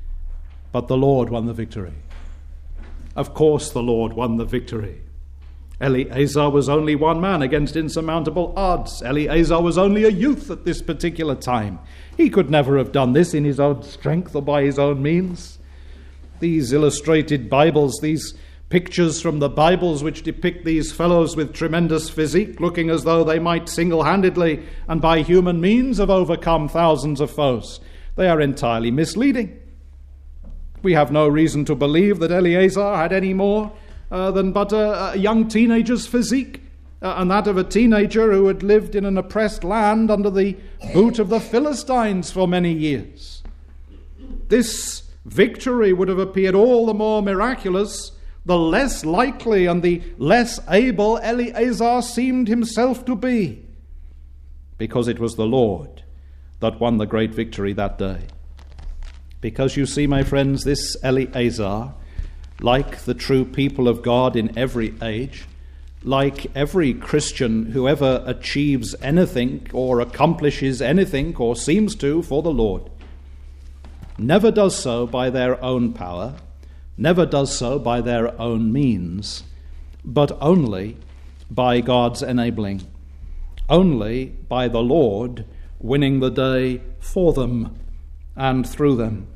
But the Lord won the victory. Of course the Lord won the victory. Eleazar was only one man against insurmountable odds. Eleazar was only a youth at this particular time. He could never have done this in his own strength or by his own means. These illustrated Bibles, these pictures from the Bibles which depict these fellows with tremendous physique, looking as though they might single-handedly and by human means have overcome thousands of foes, they are entirely misleading. We have no reason to believe that Eleazar had any more uh, than but a, a young teenager's physique, uh, and that of a teenager who had lived in an oppressed land under the boot of the Philistines for many years. This victory would have appeared all the more miraculous the less likely and the less able Eleazar seemed himself to be, because it was the Lord that won the great victory that day. Because you see, my friends, this Eleazar, like the true people of God in every age, like every Christian who ever achieves anything or accomplishes anything or seems to for the Lord, never does so by their own power, never does so by their own means, but only by God's enabling, only by the Lord winning the day for them and through them.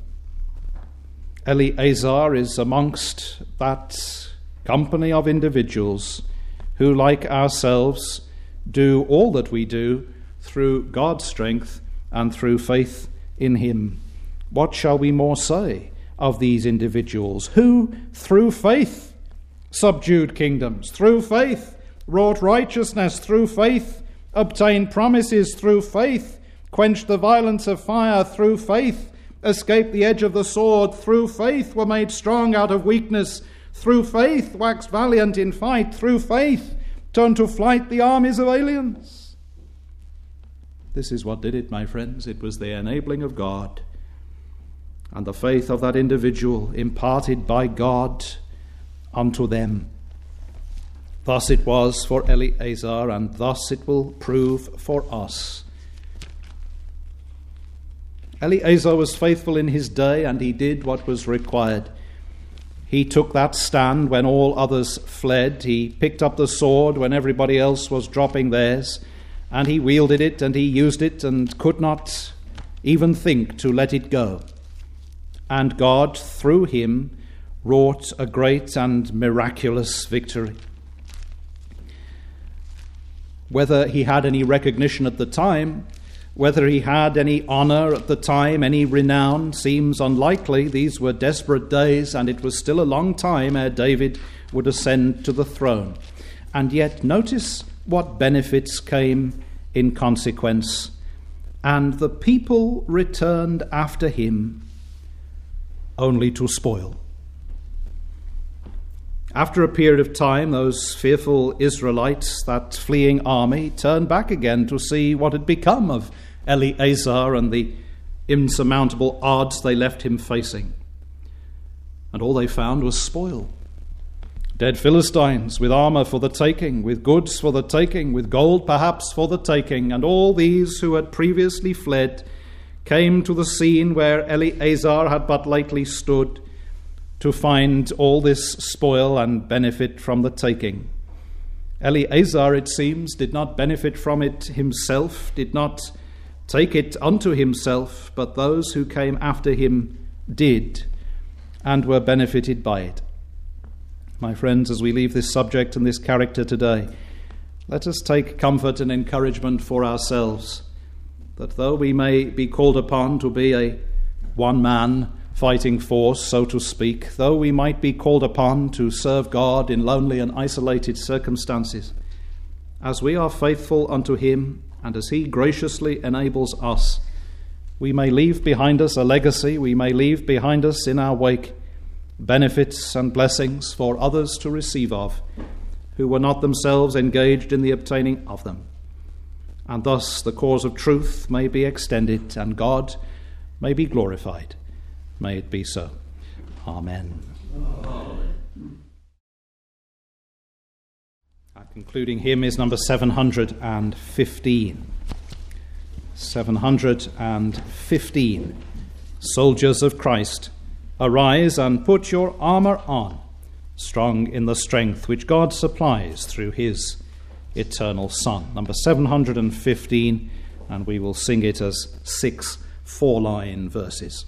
Eleazar is amongst that company of individuals who, like ourselves, do all that we do through God's strength and through faith in him. What shall we more say of these individuals who, through faith, subdued kingdoms, through faith, wrought righteousness, through faith, obtained promises, through faith, quenched the violence of fire, through faith, escaped the edge of the sword, through faith, were made strong out of weakness, through faith, waxed valiant in fight, through faith, turned to flight the armies of aliens. This is what did it, my friends. It was the enabling of God and the faith of that individual imparted by God unto them. Thus it was for Eleazar, and thus it will prove for us. Eleazar was faithful in his day, and he did what was required. He took that stand when all others fled. He picked up the sword when everybody else was dropping theirs, and he wielded it and he used it and could not even think to let it go. And God, through him, wrought a great and miraculous victory. Whether he had any recognition at the time, whether he had any honor at the time, any renown, seems unlikely. These were desperate days, and it was still a long time ere David would ascend to the throne. And yet notice what benefits came in consequence. And the people returned after him only to spoil. After a period of time, those fearful Israelites, that fleeing army, turned back again to see what had become of Eleazar and the insurmountable odds they left him facing. And all they found was spoil. Dead Philistines with armor for the taking, with goods for the taking, with gold perhaps for the taking. And all these who had previously fled came to the scene where Eleazar had but lately stood, to find all this spoil and benefit from the taking. Eleazar, it seems, did not benefit from it himself, did not take it unto himself, but those who came after him did, and were benefited by it. My friends, as we leave this subject and this character today, let us take comfort and encouragement for ourselves, that though we may be called upon to be a one-man fighting force, so to speak, though we might be called upon to serve God in lonely and isolated circumstances, as we are faithful unto him and as he graciously enables us, we may leave behind us a legacy, we may leave behind us in our wake benefits and blessings for others to receive of, who were not themselves engaged in the obtaining of them. And thus the cause of truth may be extended and God may be glorified. May it be so. Amen. Amen. Our concluding hymn is number seven hundred fifteen. seven hundred fifteen. Soldiers of Christ, arise and put your armour on. strong in the strength which God supplies through his eternal Son. Number seven hundred fifteen, and we will sing it as six four-line verses.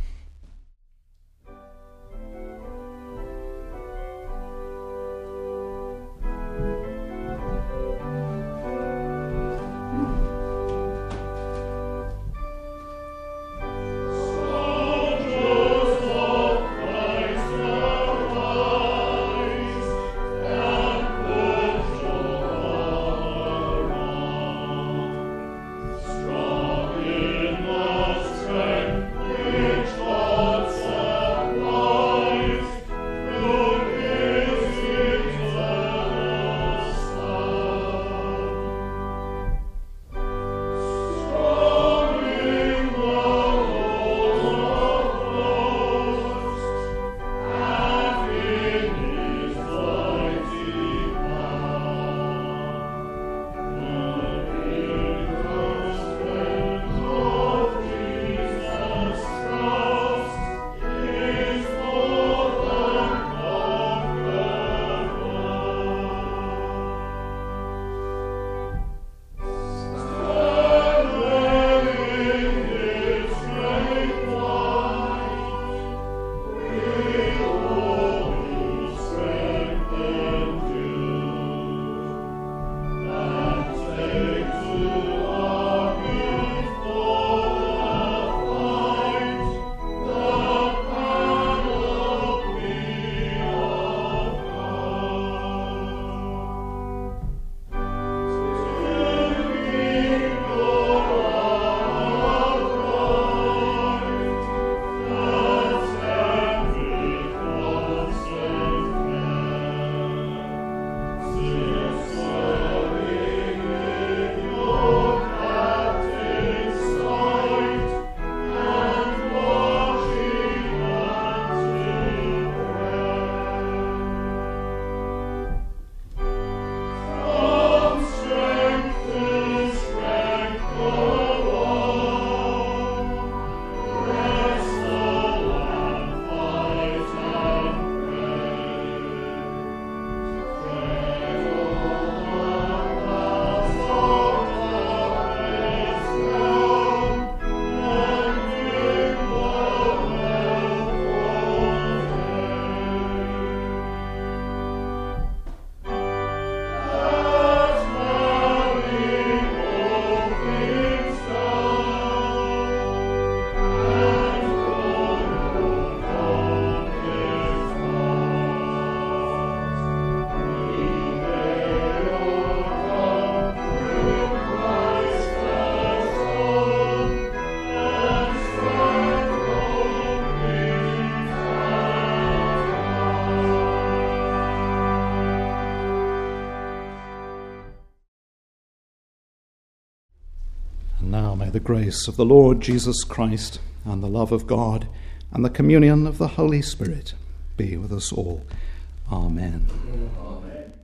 May the grace of the Lord Jesus Christ and the love of God and the communion of the Holy Spirit be with us all. Amen. Amen.